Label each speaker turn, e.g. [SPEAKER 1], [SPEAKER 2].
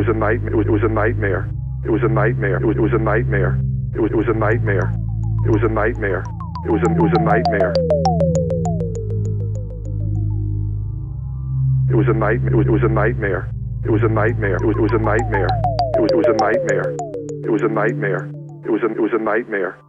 [SPEAKER 1] was a nightmare. It was a nightmare. It was a nightmare. It was a nightmare. It was a nightmare. It was a nightmare. It was a nightmare. It was a nightmare. It was a nightmare. It was a nightmare. It was a nightmare. It was a nightmare. It was a nightmare. It was a nightmare.